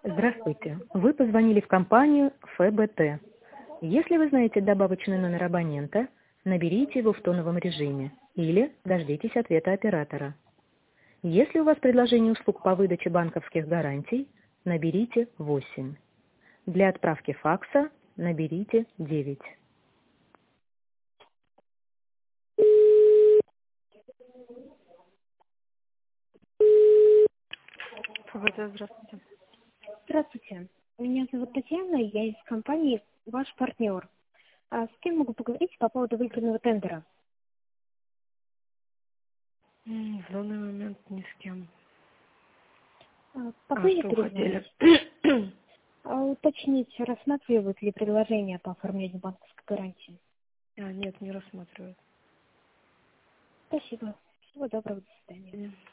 Здравствуйте. Вы позвонили в компанию ФБТ. Если вы знаете добавочный номер абонента, наберите его в тоновом режиме или дождитесь ответа оператора. Если у вас предложение услуг по выдаче банковских гарантий, наберите 8. Для отправки факса наберите 9. ФБТ, здравствуйте. Здравствуйте. Меня зовут Татьяна, я из компании «Ваш партнер». А с кем могу поговорить по поводу выигранного тендера? В данный момент ни с кем. Попозже Что вы хотели? перезвонить. Уточнить, рассматривают ли предложение по оформлению банковской гарантии. Нет, не рассматривают. Спасибо. Всего доброго, до свидания.